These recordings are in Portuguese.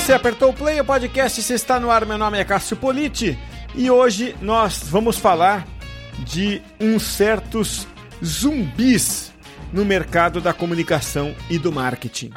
você apertou o play, o podcast se está no ar. Meu nome é Cássio Politi e hoje nós vamos falar de uns certos zumbis no mercado da comunicação e do marketing.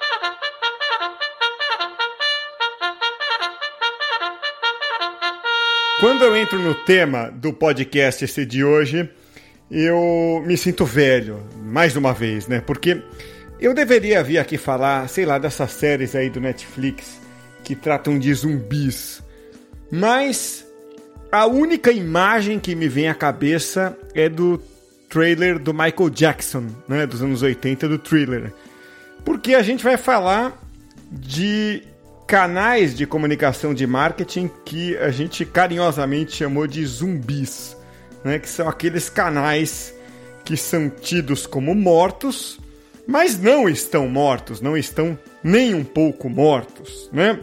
Quando eu entro no tema do podcast esse de hoje, eu me sinto velho, mais uma vez, né? Porque eu deveria vir aqui falar, sei lá, dessas séries aí do Netflix que tratam de zumbis. Mas a única imagem que me vem à cabeça é do trailer do Michael Jackson, né? Dos anos 80, do Thriller. Porque a gente vai falar de canais de comunicação de marketing que a gente carinhosamente chamou de zumbis, né? Que são aqueles canais que são tidos como mortos, mas não estão mortos, não estão nem um pouco mortos, né?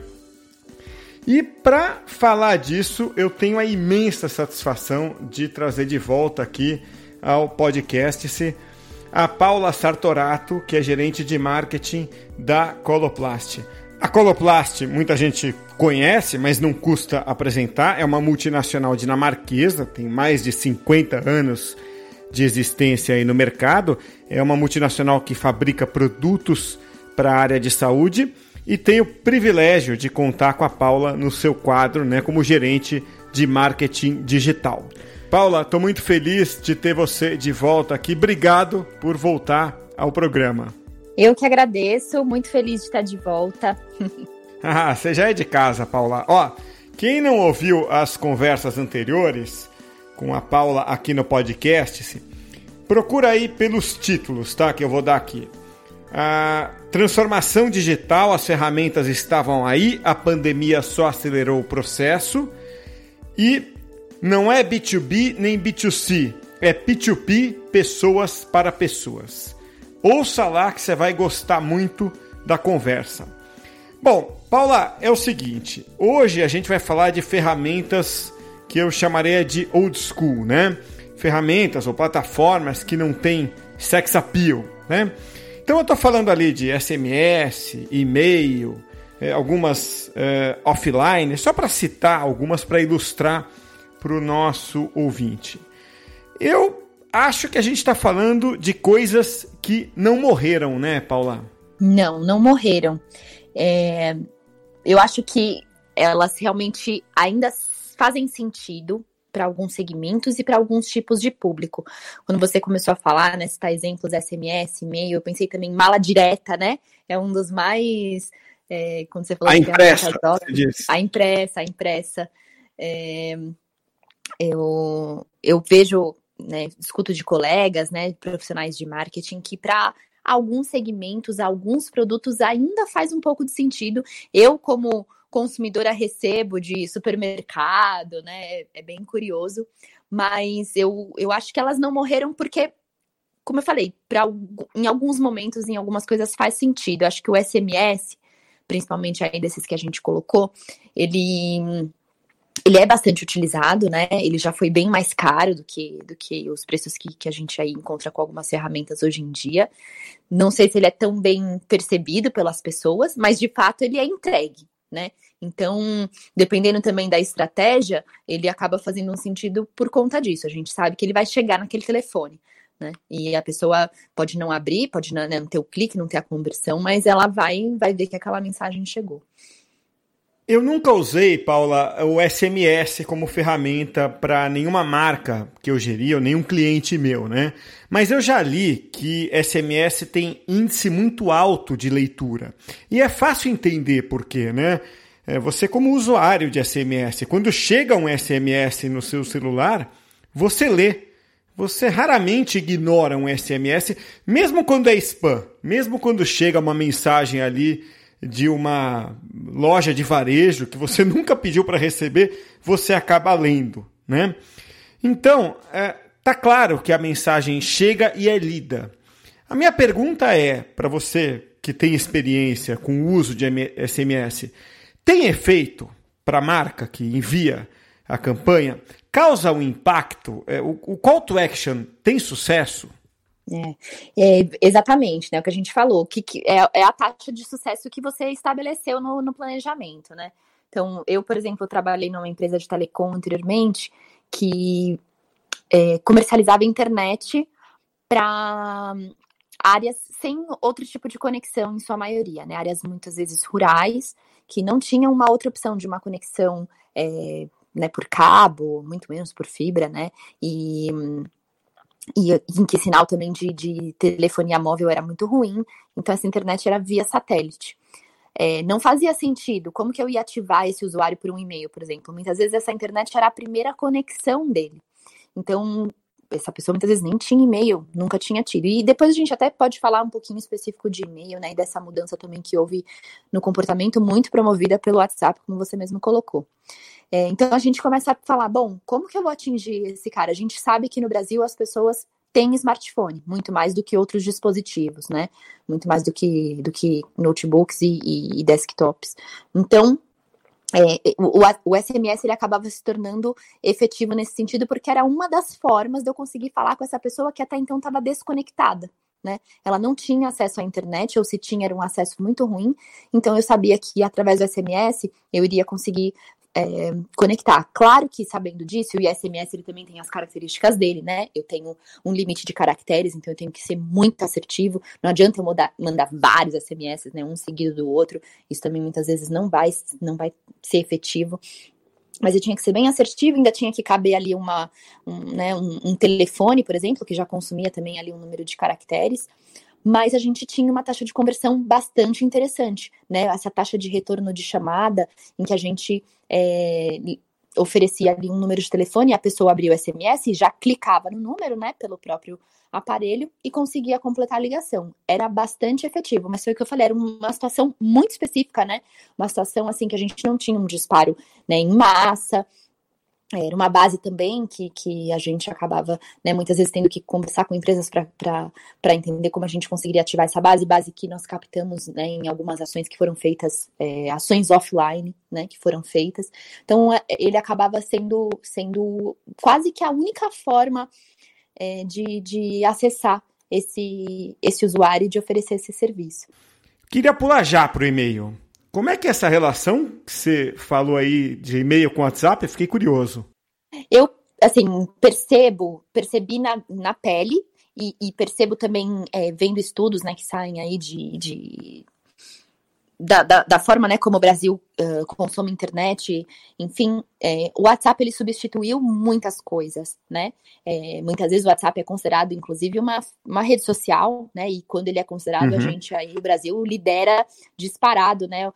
E para falar disso, eu tenho a imensa satisfação de trazer de volta aqui ao podcast a Paula Sartorato, que é gerente de marketing da Coloplast. A Coloplast muita gente conhece, mas não custa apresentar. É uma multinacional dinamarquesa, tem mais de 50 anos de existência aí no mercado. É uma multinacional que fabrica produtos para a área de saúde e tem o privilégio de contar com a Paula no seu quadro, né, como gerente de marketing digital. Paula, estou muito feliz de ter você de volta aqui. Obrigado por voltar ao programa. Eu que agradeço, muito feliz de estar de volta. Você já é de casa, Paula. Ó, quem não ouviu as conversas anteriores com a Paula aqui no podcast, procura aí pelos títulos, tá? Que eu vou dar aqui. A transformação digital, as ferramentas estavam aí, a pandemia só acelerou o processo e não é B2B nem B2C, é P2P, pessoas para pessoas. Ouça lá que você vai gostar muito da conversa. Bom, Paula, é o seguinte, hoje a gente vai falar de ferramentas que eu chamaria de old school, né? Ferramentas ou plataformas que não têm sex appeal, né? Então eu estou falando ali de SMS, e-mail, algumas offline, só para citar algumas para ilustrar para o nosso ouvinte. Eu acho que a gente está falando de coisas que não morreram, né, Paula? Não morreram. Eu acho que elas realmente ainda fazem sentido para alguns segmentos e para alguns tipos de público. Quando você começou a falar, né, citar exemplos SMS, e-mail, eu pensei também em mala direta, né? É um dos mais... quando você falou a impressa, você disse. A impressa. Eu vejo, né, escuto de colegas, né, profissionais de marketing, que para alguns segmentos, alguns produtos ainda faz um pouco de sentido. Eu, como consumidora, recebo de supermercado, né, é bem curioso, mas eu acho que elas não morreram porque, como eu falei, em alguns momentos, em algumas coisas faz sentido. Eu acho que o SMS, principalmente aí desses que a gente colocou, ele é bastante utilizado, né? Ele já foi bem mais caro do que os preços que a gente aí encontra com algumas ferramentas hoje em dia. Não sei se ele é tão bem percebido pelas pessoas, mas de fato ele é entregue, né? Então, dependendo também da estratégia, ele acaba fazendo um sentido por conta disso. A gente sabe que ele vai chegar naquele telefone, né? E a pessoa pode não abrir, pode não ter o clique, não ter a conversão, mas ela vai ver que aquela mensagem chegou. Eu nunca usei, Paula, o SMS como ferramenta para nenhuma marca que eu geria, ou nenhum cliente meu, né? Mas eu já li que SMS tem índice muito alto de leitura. E é fácil entender por quê, né? Você como usuário de SMS, quando chega um SMS no seu celular, você lê. Você raramente ignora um SMS, mesmo quando é spam, mesmo quando chega uma mensagem ali de uma loja de varejo que você nunca pediu para receber, você acaba lendo, né? Então, tá claro que a mensagem chega e é lida. A minha pergunta é, para você que tem experiência com o uso de SMS, tem efeito para a marca que envia a campanha? Causa um impacto? O call to action tem sucesso? Exatamente, né? O que a gente falou, que é a taxa de sucesso que você estabeleceu no planejamento, né? Então, eu, por exemplo, trabalhei numa empresa de telecom anteriormente que comercializava internet para áreas sem outro tipo de conexão, em sua maioria, né? Áreas muitas vezes rurais, que não tinham uma outra opção de uma conexão né, por cabo, muito menos por fibra, né? E em que sinal também de telefonia móvel era muito ruim, então essa internet era via satélite. Não fazia sentido, como que eu ia ativar esse usuário por um e-mail, por exemplo? Muitas vezes essa internet era a primeira conexão dele. Então, essa pessoa muitas vezes nem tinha e-mail, nunca tinha tido. E depois a gente até pode falar um pouquinho específico de e-mail, né? E dessa mudança também que houve no comportamento, muito promovida pelo WhatsApp, como você mesmo colocou. Então a gente começa a falar, bom, como que eu vou atingir esse cara? A gente sabe que no Brasil as pessoas têm smartphone, muito mais do que outros dispositivos, né? Muito mais do que notebooks e desktops. Então, o SMS ele acabava se tornando efetivo nesse sentido, porque era uma das formas de eu conseguir falar com essa pessoa que até então estava desconectada, né? Ela não tinha acesso à internet, ou se tinha, era um acesso muito ruim. Então eu sabia que através do SMS eu iria conseguir conectar. Claro que, sabendo disso, o SMS ele também tem as características dele, né? Eu tenho um limite de caracteres, então eu tenho que ser muito assertivo. Não adianta eu mandar vários SMS, né? Um seguido do outro. Isso também muitas vezes não vai ser efetivo. Mas eu tinha que ser bem assertivo, ainda tinha que caber ali um telefone, por exemplo, que já consumia também ali um número de caracteres. Mas a gente tinha uma taxa de conversão bastante interessante, né? Essa taxa de retorno de chamada, em que a gente oferecia ali um número de telefone, a pessoa abria o SMS e já clicava no número, né, pelo próprio aparelho e conseguia completar a ligação. Era bastante efetivo, mas foi o que eu falei, era uma situação muito específica, né? Uma situação assim que a gente não tinha um disparo, né, em massa. Era uma base também que a gente acabava, né, muitas vezes tendo que conversar com empresas para entender como a gente conseguiria ativar essa base que nós captamos, né, em algumas ações que foram feitas, ações offline, né, que foram feitas. Então, ele acabava sendo quase que a única forma de acessar esse usuário e de oferecer esse serviço. Queria pular já para o e-mail. Como é que é essa relação que você falou aí de e-mail com WhatsApp? Eu fiquei curioso. Eu, assim, percebi na pele e percebo também vendo estudos, né, que saem aí da forma, né, como o Brasil consome internet, enfim, o WhatsApp ele substituiu muitas coisas, né? Muitas vezes o WhatsApp é considerado, inclusive, uma rede social, né? E quando ele é considerado, a gente aí, o Brasil lidera disparado, né?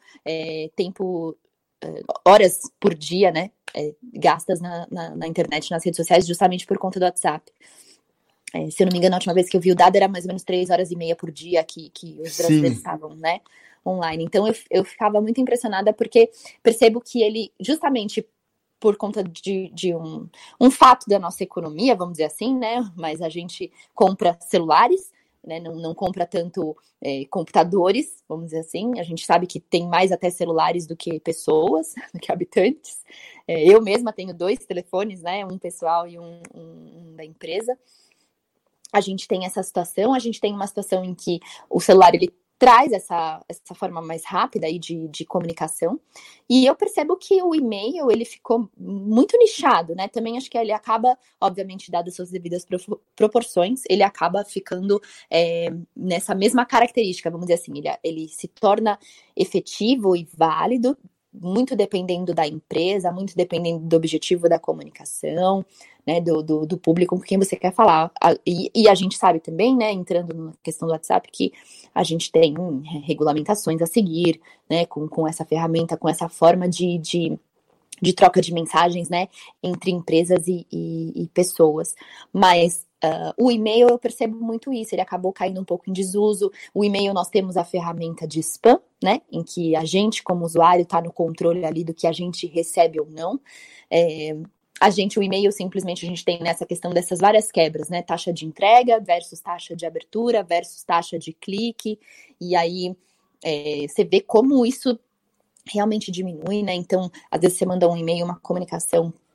Horas por dia, né? Gastas na internet, nas redes sociais, justamente por conta do WhatsApp. Se eu não me engano, a última vez que eu vi o dado era mais ou menos 3 horas e meia por dia que os brasileiros estavam, né, online. Então eu ficava muito impressionada porque percebo que ele, justamente por conta de um fato da nossa economia, vamos dizer assim, né, mas a gente compra celulares, né, não compra tanto computadores, vamos dizer assim. A gente sabe que tem mais até celulares do que pessoas, do que habitantes. Eu mesma tenho 2 telefones, né, um pessoal e um da empresa. A gente tem essa situação, a gente tem uma situação em que o celular ele traz essa forma mais rápida aí de comunicação, e eu percebo que o e-mail ele ficou muito nichado, né? Também acho que ele acaba, obviamente, dadas suas devidas proporções, ele acaba ficando nessa mesma característica, vamos dizer assim, ele se torna efetivo e válido, muito dependendo da empresa, muito dependendo do objetivo da comunicação, né, do público com quem você quer falar. E a gente sabe também, né, entrando na questão do WhatsApp, que a gente tem regulamentações a seguir, né, com essa ferramenta, com essa forma de troca de mensagens, né, entre empresas e pessoas. Mas o e-mail, eu percebo muito isso, ele acabou caindo um pouco em desuso. O e-mail, nós temos a ferramenta de spam, né, em que a gente, como usuário, está no controle ali do que a gente recebe ou não. O e-mail, simplesmente, a gente tem nessa questão dessas várias quebras, né, taxa de entrega versus taxa de abertura versus taxa de clique, e aí você vê como isso realmente diminui, né? Então, às vezes você manda um e-mail, uma comunicação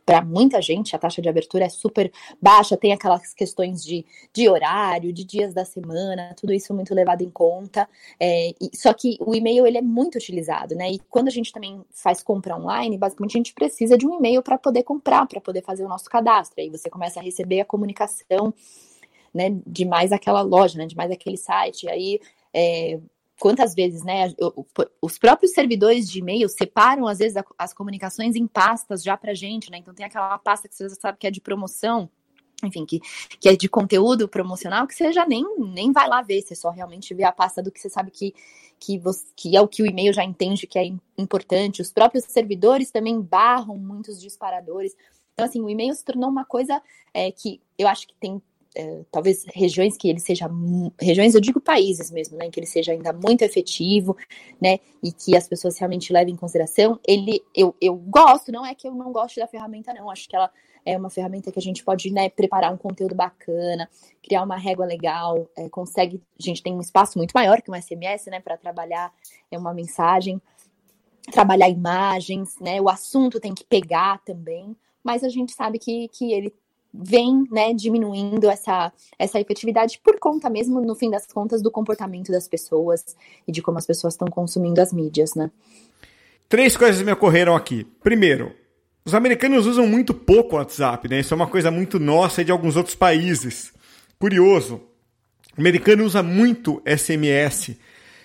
para muita gente a taxa de abertura é super baixa, tem aquelas questões de horário, de dias da semana, tudo isso muito levado em conta. Só que o e-mail ele é muito utilizado, né? E quando a gente também faz compra online, basicamente a gente precisa de um e-mail para poder comprar, para poder fazer o nosso cadastro. Aí você começa a receber a comunicação, né, de mais aquela loja, né, de mais aquele site. Aí quantas vezes, né, os próprios servidores de e-mail separam, às vezes, as comunicações em pastas já pra gente, né, então tem aquela pasta que você já sabe que é de promoção, enfim, que é de conteúdo promocional, que você já nem vai lá ver, você só realmente vê a pasta do que você sabe que é o que o e-mail já entende que é importante. Os próprios servidores também barram muitos disparadores. Então, assim, o e-mail se tornou uma coisa que eu acho que tem talvez regiões que ele seja, regiões, eu digo países mesmo, né, que ele seja ainda muito efetivo, né, e que as pessoas realmente levem em consideração. Eu gosto, não é que eu não gosto da ferramenta, não, acho que ela é uma ferramenta que a gente pode, né, preparar um conteúdo bacana, criar uma régua legal, a gente tem um espaço muito maior que um SMS, né, para trabalhar uma mensagem, trabalhar imagens, né, o assunto tem que pegar também, mas a gente sabe que ele vem, né, diminuindo essa efetividade por conta mesmo, no fim das contas, do comportamento das pessoas e de como as pessoas estão consumindo as mídias, né? 3 coisas me ocorreram aqui. Primeiro, os americanos usam muito pouco o WhatsApp, né? Isso é uma coisa muito nossa e de alguns outros países. Curioso, o americano usa muito SMS.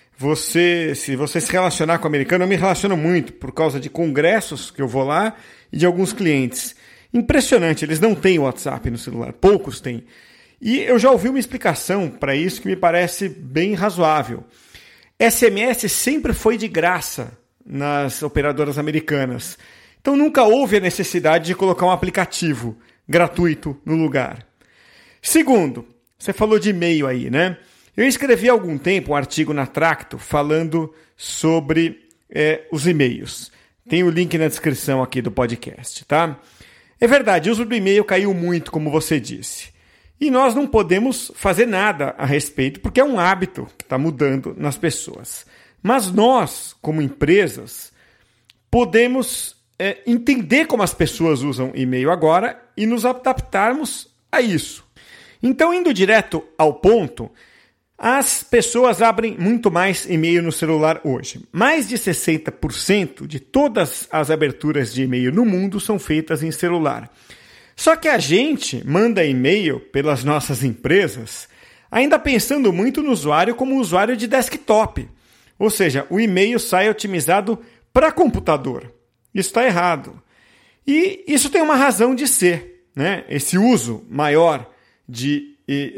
Se você se relacionar com o americano, eu me relaciono muito por causa de congressos que eu vou lá e de alguns clientes. Impressionante, eles não têm WhatsApp no celular, poucos têm. E eu já ouvi uma explicação para isso que me parece bem razoável. SMS sempre foi de graça nas operadoras americanas. Então nunca houve a necessidade de colocar um aplicativo gratuito no lugar. Segundo, você falou de e-mail aí, né? Eu escrevi há algum tempo um artigo na Tracto falando sobre os e-mails. Tem o link na descrição aqui do podcast, tá? É verdade, o uso do e-mail caiu muito, como você disse. E nós não podemos fazer nada a respeito, porque é um hábito que está mudando nas pessoas. Mas nós, como empresas, podemos entender como as pessoas usam e-mail agora e nos adaptarmos a isso. Então, indo direto ao ponto, as pessoas abrem muito mais e-mail no celular hoje. Mais de 60% de todas as aberturas de e-mail no mundo são feitas em celular. Só que a gente manda e-mail pelas nossas empresas ainda pensando muito no usuário como um usuário de desktop. Ou seja, o e-mail sai otimizado para computador. Isso está errado. E isso tem uma razão de ser, né? Esse uso maior de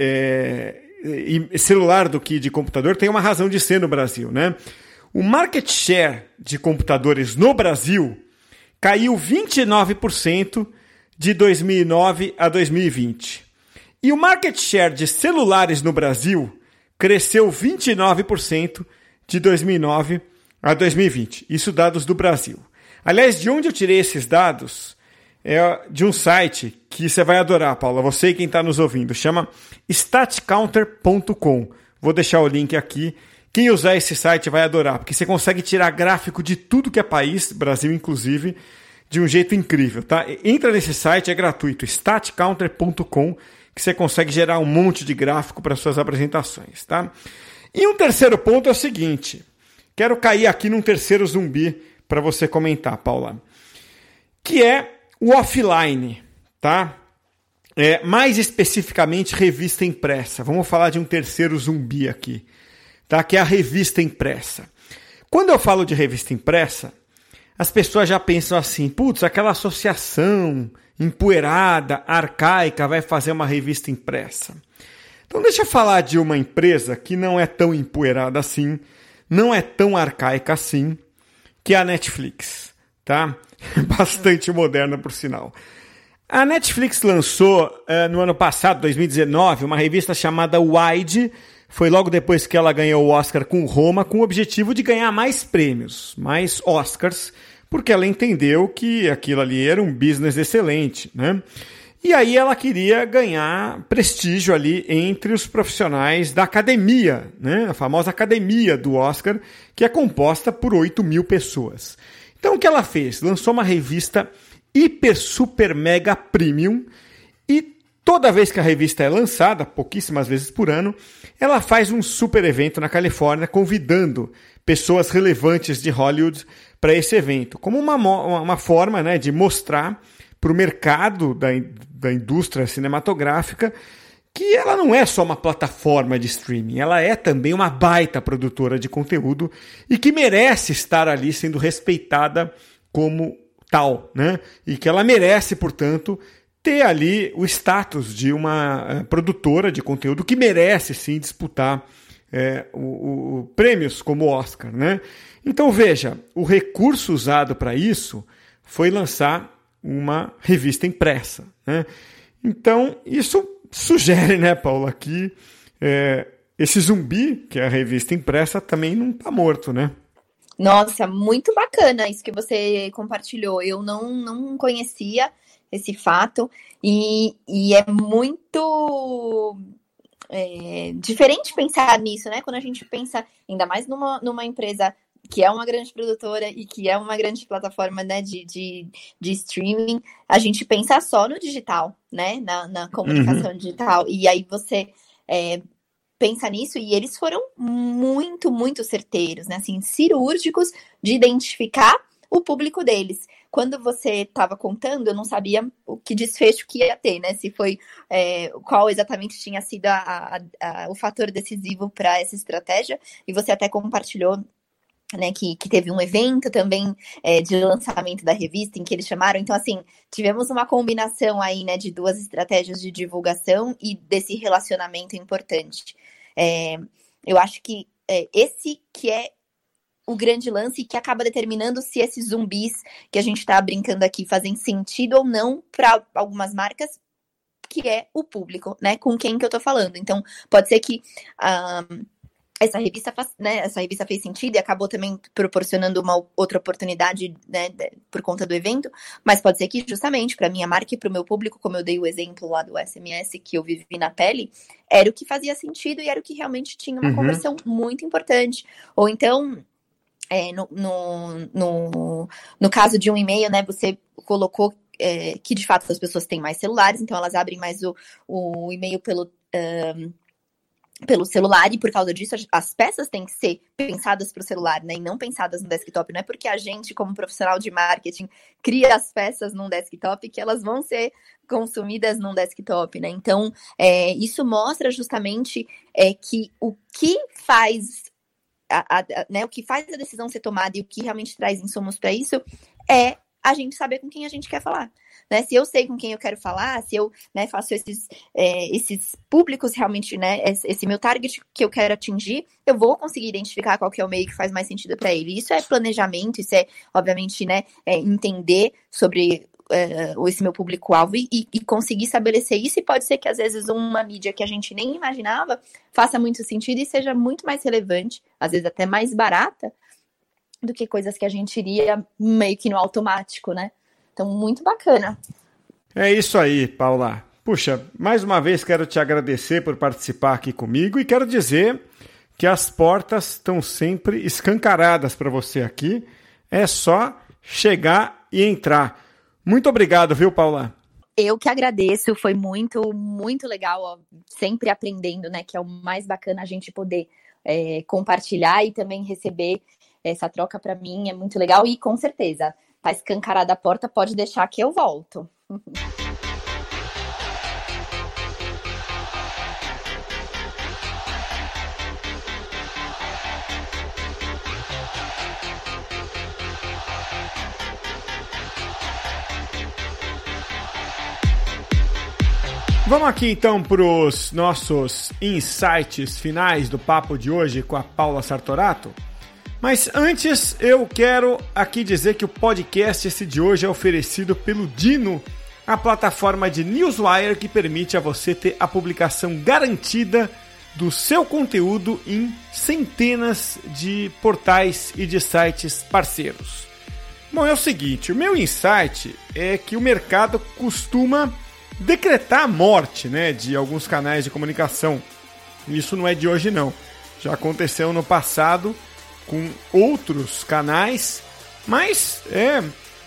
celular do que de computador tem uma razão de ser no Brasil, né? O market share de computadores no Brasil caiu 29% de 2009 a 2020. E o market share de celulares no Brasil cresceu 29% de 2009 a 2020. Isso dados do Brasil. Aliás, de onde eu tirei esses dados? É de um site que você vai adorar, Paula, você e quem está nos ouvindo, chama statcounter.com. Vou deixar o link aqui. Quem usar esse site vai adorar, porque você consegue tirar gráfico de tudo que é país, Brasil inclusive, de um jeito incrível, tá? Entra nesse site, é gratuito, statcounter.com, que você consegue gerar um monte de gráfico para suas apresentações, tá? E um terceiro ponto é o seguinte, quero cair aqui num terceiro zumbi para você comentar, Paula, que é o offline, tá? Mais especificamente, revista impressa. Vamos falar de um terceiro zumbi aqui, tá? Que é a revista impressa. Quando eu falo de revista impressa, as pessoas já pensam assim, putz, aquela associação empoeirada, arcaica, vai fazer uma revista impressa. Então deixa eu falar de uma empresa que não é tão empoeirada assim, não é tão arcaica assim, que é a Netflix, tá? Bastante moderna, por sinal. A Netflix lançou no ano passado, 2019, uma revista chamada Wide. Foi logo depois que ela ganhou o Oscar com Roma, com o objetivo de ganhar mais prêmios, mais Oscars, porque ela entendeu que aquilo ali era um business excelente, né? E aí ela queria ganhar prestígio ali entre os profissionais da academia, né? A famosa academia do Oscar, que é composta por 8 mil pessoas. Então o que ela fez? Lançou uma revista hiper, super, mega premium e toda vez que a revista é lançada, pouquíssimas vezes por ano, ela faz um super evento na Califórnia convidando pessoas relevantes de Hollywood para esse evento, como uma forma, né, de mostrar para o mercado da indústria cinematográfica que ela não é só uma plataforma de streaming, ela é também uma baita produtora de conteúdo e que merece estar ali sendo respeitada como tal, né? E que ela merece, portanto, ter ali o status de uma produtora de conteúdo que merece sim disputar prêmios como o Oscar, né? Então veja, o recurso usado para isso foi lançar uma revista impressa, né? Então isso sugere, né, Paula, que esse zumbi, que é a revista impressa, também não está morto, né? Nossa, muito bacana isso que você compartilhou. Eu não conhecia esse fato e é muito diferente pensar nisso, né? Quando a gente pensa, ainda mais numa empresa que é uma grande produtora e que é uma grande plataforma, né, de streaming, a gente pensa só no digital, né? Na comunicação digital. E aí você pensa nisso e eles foram muito, muito certeiros, né? Assim, cirúrgicos de identificar o público deles. Quando você estava contando, eu não sabia o que desfecho que ia ter, né? Se foi qual exatamente tinha sido o fator decisivo para essa estratégia. E você até compartilhou, né, que teve um evento também de lançamento da revista em que eles chamaram. Então, assim, tivemos uma combinação aí, né, de duas estratégias de divulgação e desse relacionamento importante. Eu acho que esse que é o grande lance que acaba determinando se esses zumbis que a gente está brincando aqui fazem sentido ou não para algumas marcas, que é o público, né, com quem que eu tô falando. Então, pode ser que essa revista fez sentido e acabou também proporcionando uma outra oportunidade, né, por conta do evento, mas pode ser que justamente para minha marca e para o meu público, como eu dei o exemplo lá do SMS que eu vivi na pele, era o que fazia sentido e era o que realmente tinha uma conversão muito importante. Ou então, no caso de um e-mail, né, você colocou que de fato as pessoas têm mais celulares, então elas abrem mais o e-mail pelo celular, e por causa disso as peças têm que ser pensadas para o celular, né, e não pensadas no desktop. Não é porque a gente, como profissional de marketing, cria as peças num desktop que elas vão ser consumidas num desktop, né? Então, isso mostra justamente que o que faz o que faz a decisão ser tomada e o que realmente traz insumos para isso é a gente saber com quem a gente quer falar. Né? Se eu sei com quem eu quero falar, se eu, né, faço esses públicos realmente, né, esse meu target que eu quero atingir, eu vou conseguir identificar qual que é o meio que faz mais sentido para ele. Isso é planejamento, isso é, obviamente, né, entender sobre esse meu público-alvo e conseguir estabelecer isso. E pode ser que, às vezes, uma mídia que a gente nem imaginava faça muito sentido e seja muito mais relevante, às vezes até mais barata, do que coisas que a gente iria meio que no automático, né? Então, muito bacana. É isso aí, Paula. Puxa, mais uma vez quero te agradecer por participar aqui comigo e quero dizer que as portas estão sempre escancaradas para você aqui. É só chegar e entrar. Muito obrigado, viu, Paula? Eu que agradeço, foi muito, muito legal, ó, sempre aprendendo, né, que é o mais bacana a gente poder compartilhar e também receber essa troca para mim, é muito legal e com certeza, tá escancarada a porta, pode deixar que eu volto. Vamos aqui então para os nossos insights finais do papo de hoje com a Paula Sartorato. Mas antes eu quero aqui dizer que o podcast esse de hoje é oferecido pelo Dino, a plataforma de newswire que permite a você ter a publicação garantida do seu conteúdo em centenas de portais e de sites parceiros. Bom, é o seguinte, o meu insight é que o mercado costuma decretar a morte, né, de alguns canais de comunicação. Isso não é de hoje não, já aconteceu no passado com outros canais, mas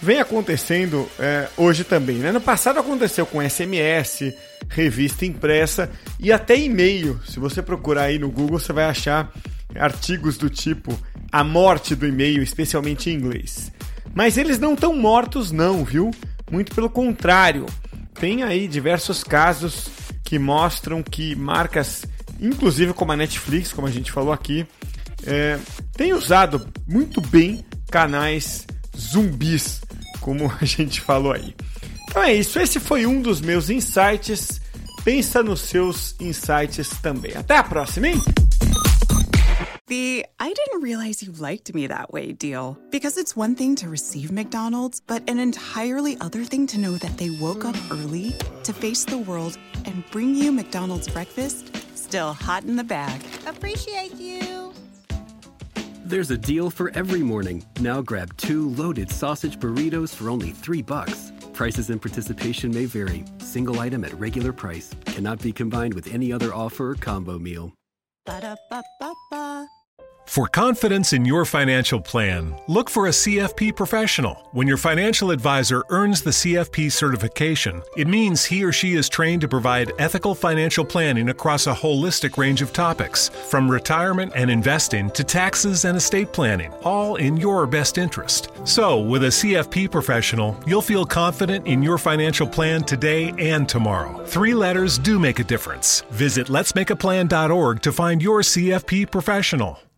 vem acontecendo hoje também, né? No passado aconteceu com SMS, revista impressa e até e-mail. Se você procurar aí no Google, você vai achar artigos do tipo a morte do e-mail, especialmente em inglês. Mas eles não estão mortos não, viu? Muito pelo contrário. Tem aí diversos casos que mostram que marcas, inclusive como a Netflix, como a gente falou aqui, têm usado muito bem canais zumbis, como a gente falou aí. Então é isso, esse foi um dos meus insights. Pensa nos seus insights também. Até a próxima, hein? The I didn't realize you liked me that way deal. Because it's one thing to receive McDonald's, but an entirely other thing to know that they woke up early to face the world and bring you McDonald's breakfast still hot in the bag. Appreciate you. There's a deal for every morning. Now grab 2 loaded sausage burritos for only $3. Prices and participation may vary. Single item at regular price. Cannot be combined with any other offer or combo meal. Ba-da-ba-ba-ba. For confidence in your financial plan, look for a CFP professional. When your financial advisor earns the CFP certification, it means he or she is trained to provide ethical financial planning across a holistic range of topics, from retirement and investing to taxes and estate planning, all in your best interest. So, with a CFP professional, you'll feel confident in your financial plan today and tomorrow. 3 letters do make a difference. Visit letsmakeaplan.org to find your CFP professional.